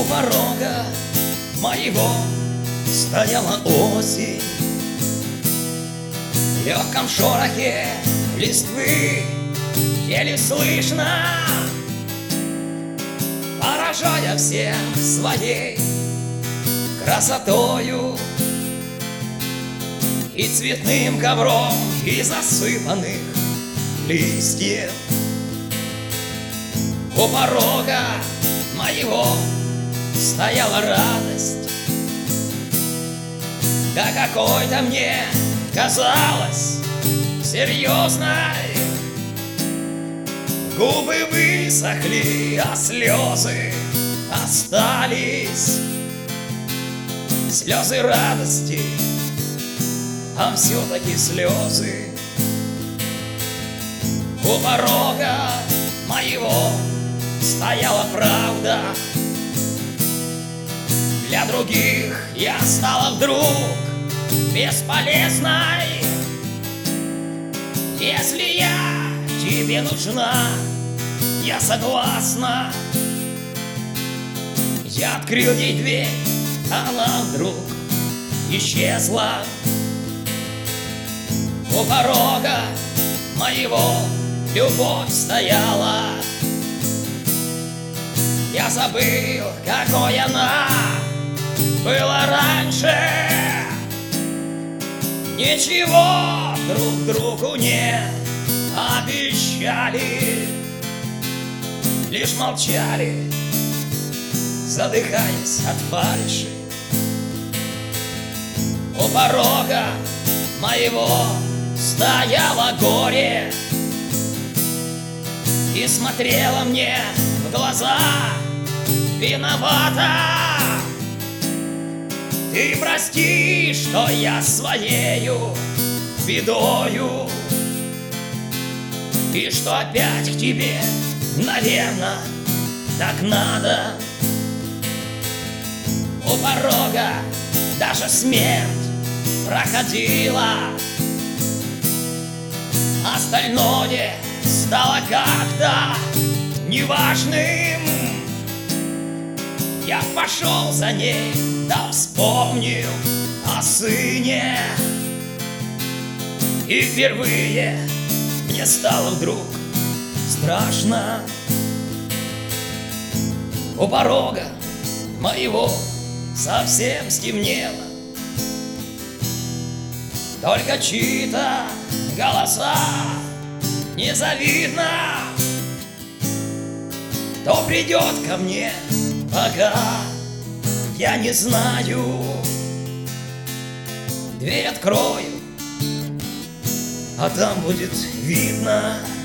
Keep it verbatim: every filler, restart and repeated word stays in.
порога моего стояла осень. В легком шорохе листвы еле слышно, поражая всех своей красотою и цветным ковром из засыпанных листьев. У порога моего стояла радость, да какой-то мне казалось серьезной. Губы высохли, а слезы остались. Слезы радости, а все-таки слезы. У порога моего стояла правда. Для других я стала вдруг бесполезной. Если я тебе нужна, я согласна. Я открыл ей дверь, она вдруг исчезла. У порога моего любовь стояла. Я забыл, какой она была раньше. Ничего друг другу не обещали, лишь молчали, задыхаясь от фальши. У порога моего стояло горе и смотрела мне в глаза виновата. Ты прости, что я своею бедою, и что опять к тебе, наверно, так надо. У порога даже смерть проходила. Остальное стало как-то неважным. Я пошел за ней, да вспомнил о сыне. И впервые мне стало вдруг страшно. У порога моего совсем стемнело. Только чьи-то голоса не завидно. Кто придет ко мне, пока я не знаю. Дверь открою, а там будет видно.